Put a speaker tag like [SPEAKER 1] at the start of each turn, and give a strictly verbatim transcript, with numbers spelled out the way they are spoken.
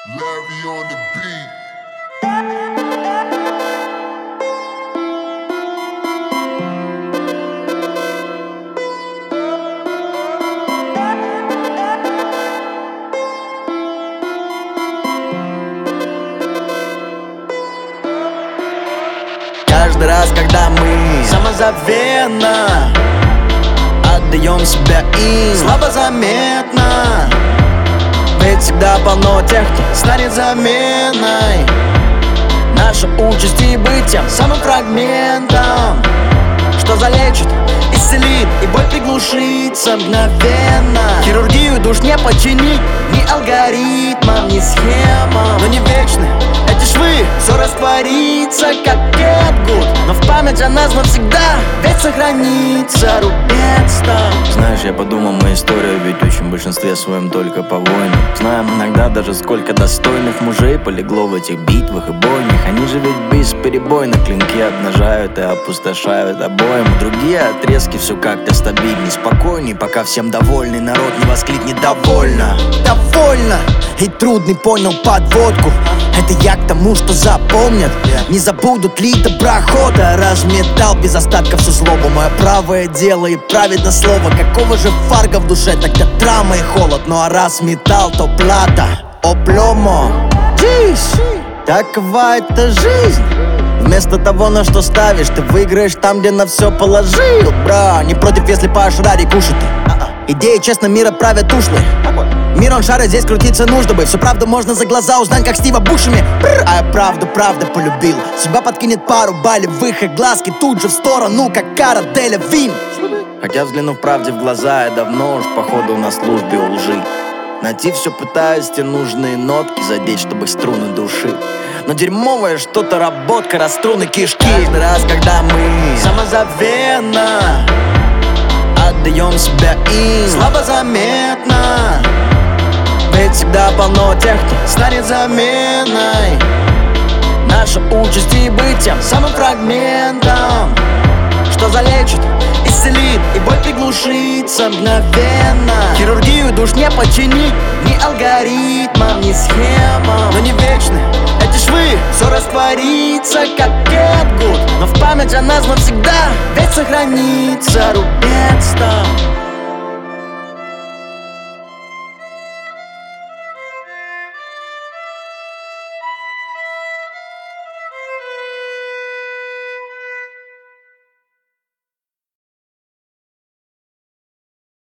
[SPEAKER 1] Larry on the beat.
[SPEAKER 2] Каждый раз, когда мы самозабвенно отдаем себя им, слабо заметно, ведь всегда полно тех, кто станет заменой. Наша участь и быть тем самым фрагментом, что залечит, исцелит и боль приглушится мгновенно. Хирургию душ не починить ни алгоритмом, ни схемам, но не вечны эти швы, все растворится, как кетгуд, но в память о нас навсегда ведь сохранится рубец там.
[SPEAKER 3] Знаешь, я подумал, моя история ведь очень в большинстве своем только по войнам. Знаем иногда даже, сколько достойных мужей полегло в этих битвах и бойнях. Они же ведь бесперебойно клинки обнажают и опустошают обоим. Другие отрезки все как-то стабильней, спокойней, пока всем довольный народ не воскликнет «довольно».
[SPEAKER 2] Довольно, и трудный понял подводку. Это я к тому, что запомнят. Не забудут ли доброхода. Разметал без остатка всю злобу. Мое правое дело и праведно слово. Какого же фарга в душе, тогда драма и холод. Ну а раз металл, то плата. Обломо, джис, такова это жизнь. Вместо того, на что ставишь, ты выиграешь там, где на все положил. Бра, не против, если поошрари кушать ты. Идеи честно мира правят ушлые. Мир он шарит, здесь крутиться нужно бы. Всю правду можно за глаза узнать, как Стива Бушеми. Бррр, а я правду, правда полюбил. Судьба подкинет пару болевых, и глазки тут же в сторону, как Кара Делевин.
[SPEAKER 3] Хотя, взглянув правде в глаза, я давно уж походу на службе у лжи. Найти все пытаюсь, те нужные нотки задеть, чтобы струны души. Но дерьмовая что-то работка, раз струны кишки. Каждый раз, когда мы самозабвенно отдаем себя им, слабо заметно, ведь всегда полно тех, кто станет заменой. Наша участь и быть тем самым фрагментом, что залечит, исцелит и боль приглушится мгновенно. Хирургию душ не починить ни алгоритмом, ни схемам, но не вечны эти швы, все растворится, как кетгуд, но в память о нас навсегда ведь сохранится рубец там.